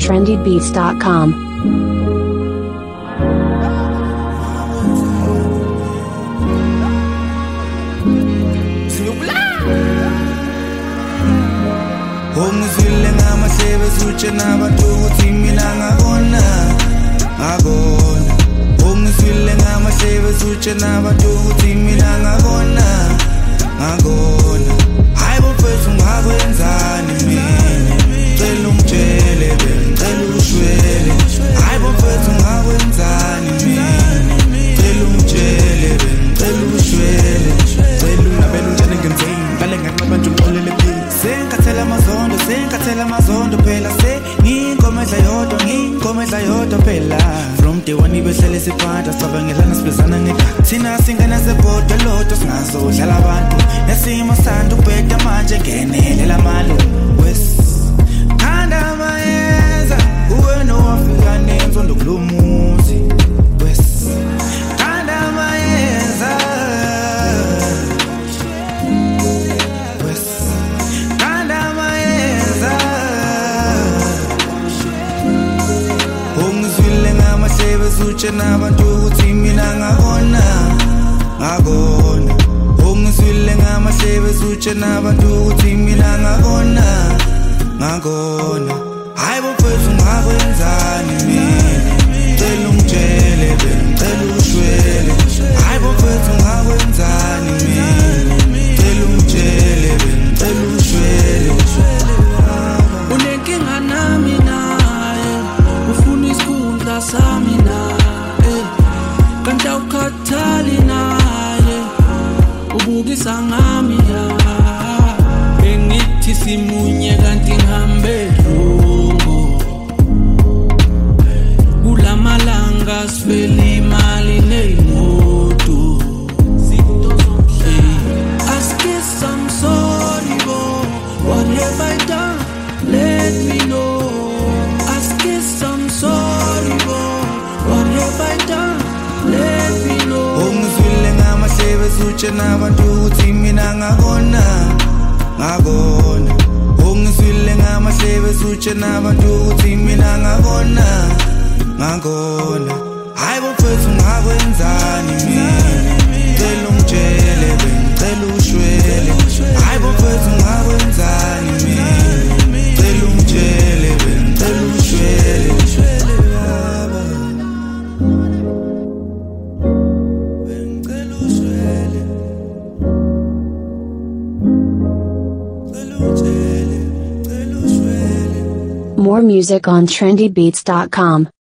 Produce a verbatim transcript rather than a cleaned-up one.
trendy beats dot com. Ungizwile ngamahlebe sutshe nabantu ukuthi mina ngakona ngakona Ungizwile ngamahlebe sutshe nabantu ukuthi mina ngakona ngakona Hayi bofethu ngakwenzani mina Cela ungitshele bengicela ushwele Hayi bofethu ngakwenzani mina Cela ungitshele bengicela ushwele Cela ungabela ungitshele ngenzeni Ngale nganqaba nje umxolele phela Sengathela amazondo sengathela amazondo phela se ngingomedla yodwa ngingomedla yodwa phela From day one ibehlele siphatha sabangelana sibezana ngeka Thina singena sebhoda lodwa singazodlala abantu Nesimo sanda ubheda manje ngenelela malo Wes Khanda mayeza uwe no wafika nenzondo kulumuzi Wes Khanda mayeza Wes Khanda mayeza Ungizwile ngamahlebe sutshe nabantu ukuthi mina ngakona ngakona Ungizwile ngamahlebe sutshe nabantu ukuthi mina ngakona ngakona Hayi bofethu ngakwenzani mina Cela ungitshele bengicela ushwele Hayi bofethu ngakwenzani mina Cela ungitshele bengicela ushwele Unenkinga nami naye ufuna isikhundla sami naye kanti awukhathali naye ubukisa ngami ya bengithi simunye kanti ngihambe lungo kulamalanga sifeli imali neyimoto Ask us I'm sorry bo what have I done let me know Ask us I'm sorry bo what have I done let me know Ungizwile ngamahlebe sutshe nabantu ukuthi mina ngakona ngakona Ungizwile ngamahlebe sutshe nabantu ukuthi mina ngakona ngakona Hayi bofethu ngakwenzani mina Cela ungitshele bengicela ushwele Hayi bofethu ngakwenzani mina Cela ungitshele bengicela ushwele Bengicela ushwele More music on trendy beats dot com.